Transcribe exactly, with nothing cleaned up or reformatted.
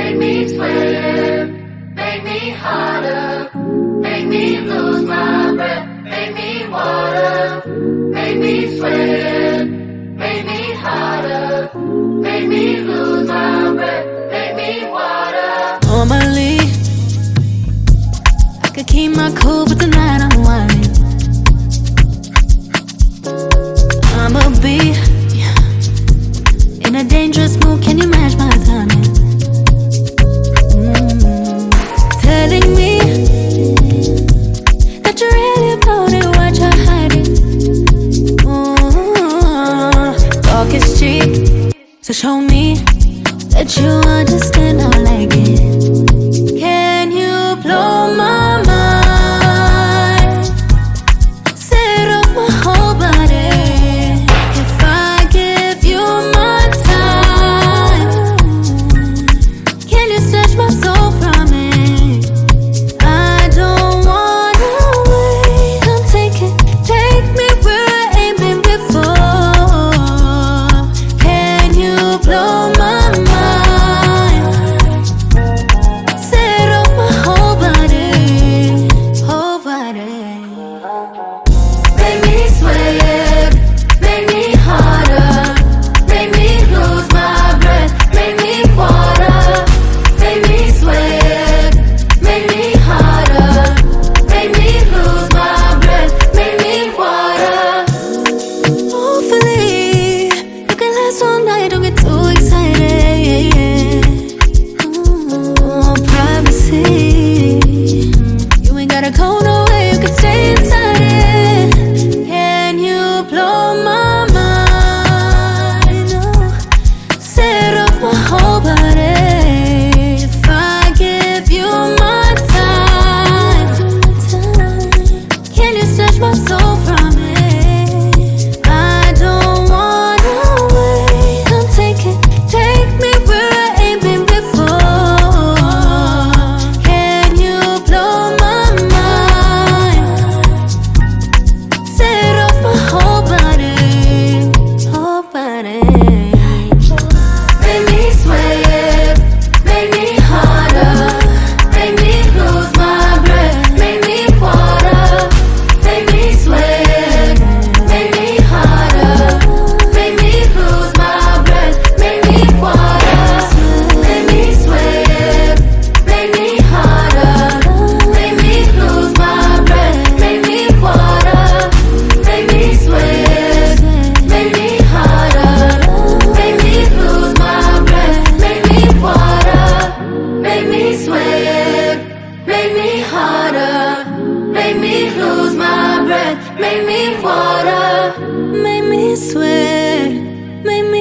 make me sweat, make me harder, make me lose my breath, make me water, make me sweat, make me harder, make me lose my breath, make me water. Normally, I could keep my cool, but tonight I'm whining. I'ma be in a dangerous mood, can you match my timing? Mm, telling me that you really about it, what you're hiding. Mm, talk is cheap, so show me that you understand how I like it. Can you blow my mind, set off my whole body? If I give you my time, can you snatch my soul from it? I don't wanna wait, come take it, take me where I ain't been before. Can you blow my mind, set off my whole body, whole body? Make me sweat, make me harder, make me lose my breath, make me water, make me sweat, make me harder, make me lose my breath, make me water. Hopefully, you can last all night, don't get too excited. Ooh, privacy, you ain't gotta go nowhere, you can stay inside it. Can you blow my mind, oh, set off my whole body? If I give you my time, can you snatch my soul from it? I don't wanna wait, come take it, take me where I ain't been before. Can you blow my mind, set off my whole body, whole body? Make me sweat, make me harder, make me lose my breath, make me water, make me sweat, make me harder, make me lose my breath, make me water, make me sweat, make me harder, make me lose my breath, make me water, make me sweat, make me harder, make me lose my breath, make me water, make me sweat, make me harder, make me lose my breath, make me water. Make me sweat, make